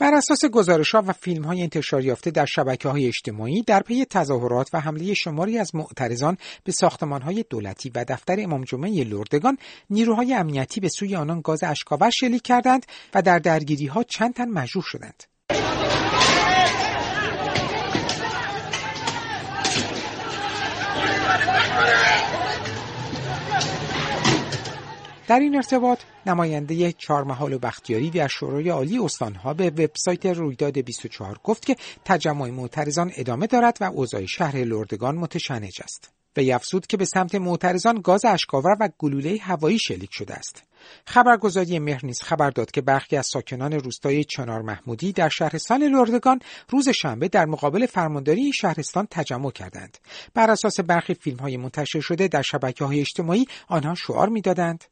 بر اساس گزارش‌ها و فیلم‌های انتشار یافته در شبکه‌های اجتماعی در پی تظاهرات و حمله شماری از معترضان به ساختمان‌های دولتی و دفتر امام جمعه لردگان، نیروهای امنیتی به سوی آنان گاز اشک‌آور شلیک کردند و در درگیری‌ها چند تن مجروح شدند. در این ارتباط نماینده چهارمحال و بختیاری در شورای عالی استان‌ها به وبسایت رویداد 24 گفت که تجمع معترضان ادامه دارد و اوضاع شهر لردگان متشنج است. وی افزود که به سمت معترضان گاز اشک‌آور و گلوله هوایی شلیک شده است. خبرگزاری مهر نیز خبر داد که برخی از ساکنان روستای چنار محمودی در شهرستان لردگان روز شنبه در مقابل فرمانداری این شهرستان تجمع کردند. بر اساس برخی فیلم‌های منتشر شده در شبکه‌های اجتماعی، آنها شعار می‌دادند: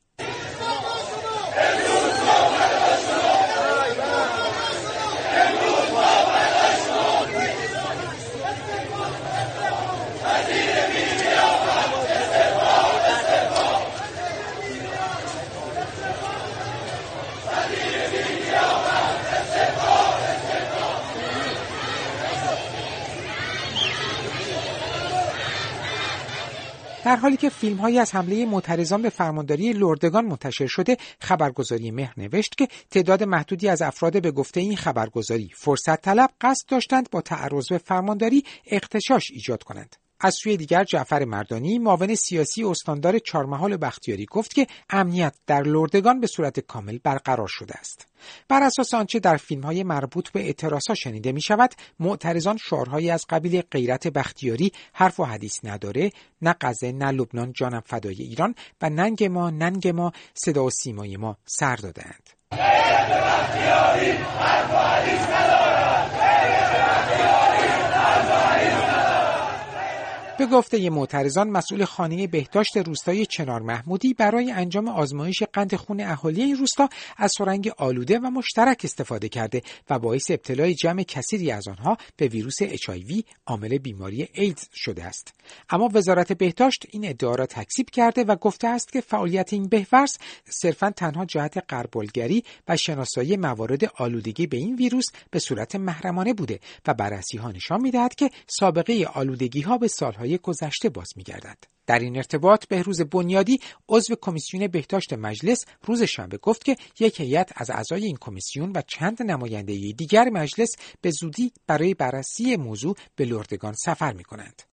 در حالی که فیلم‌هایی از حمله معترضان به فرمانداری لردگان منتشر شده، خبرگزاری مهر نوشت که تعداد محدودی از افراد به گفته این خبرگزاری فرصت طلب قصد داشتند با تعرض به فرمانداری اغتشاش ایجاد کنند. از سوی دیگر جعفر مردانی، معاون سیاسی استاندار چهارمحال بختیاری، گفت که امنیت در لردگان به صورت کامل برقرار شده است. بر اساس آنچه در فیلم‌های مربوط به اعتراضها شنیده می‌شود، معترضان شعارهایی از قبیل غیرت بختیاری، حرف و حدیث نداره، نه غزه نه لبنان، جانم فدای ایران و ننگ ما ننگ ما، صدا و سیمای ما سر دادند. به گفته معترضان، مسئول خانه بهداشت روستای چنار محمودی برای انجام آزمایش قند خون اهالی این روستا از سرنگ آلوده و مشترک استفاده کرده و باعث ابتلای جمع کثیری از آنها به ویروس HIV عامل بیماری ایدز شده است. اما وزارت بهداشت این ادعا را تکذیب کرده و گفته است که فعالیت این بهورس صرفاً تنها جهت غربالگری و شناسایی موارد آلودگی به این ویروس به صورت محرمانه بوده و بررسی‌ها نشان می‌دهد که سابقه آلودگی‌ها به سال‌های گذشته باز می‌گردد. در این ارتباط بهروز بنیادی، عضو کمیسیون بهداشت مجلس، روز شنبه گفت که یک هیئت از اعضای این کمیسیون و چند نماینده دیگر مجلس به زودی برای بررسی موضوع به لردگان سفر می‌کنند.